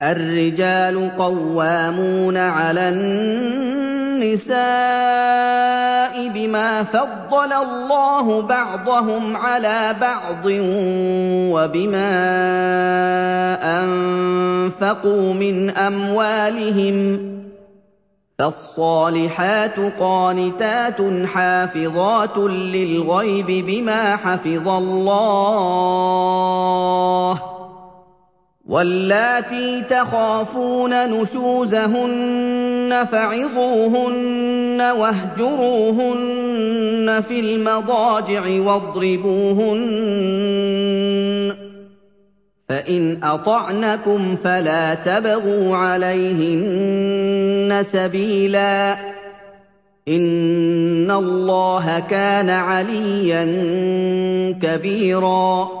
الرجال قوامون على النساء بما فضل الله بعضهم على بعض وبما أنفقوا من أموالهم فالصالحات قانتات حافظات للغيب بما حفظ الله واللاتي تخافون نشوزهن فعظوهن واهجروهن في المضاجع واضربوهن فإن أطعنكم فلا تبغوا عليهن سبيلا إن الله كان عليا كبيرا